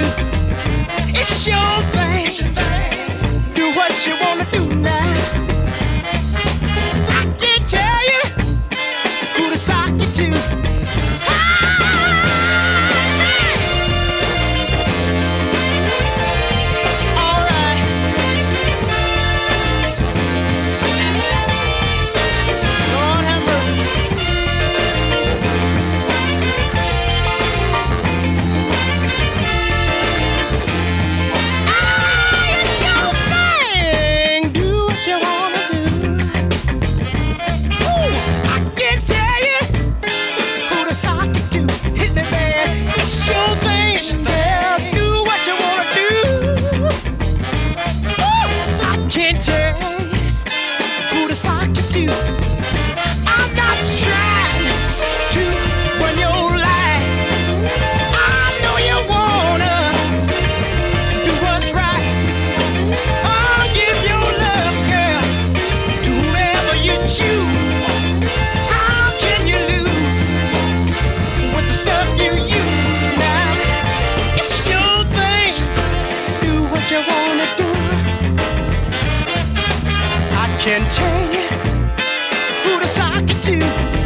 to. It's your thing. It's your thing. Do what you wanna do now. I can't tell you who to sock it to. I'm not trying to run your life. I know you wanna do what's right. I'll give your love, girl, to whoever you choose. How can you lose with the stuff you use now? It's your thing. Do what you wanna do. I can tell you who to sock it to.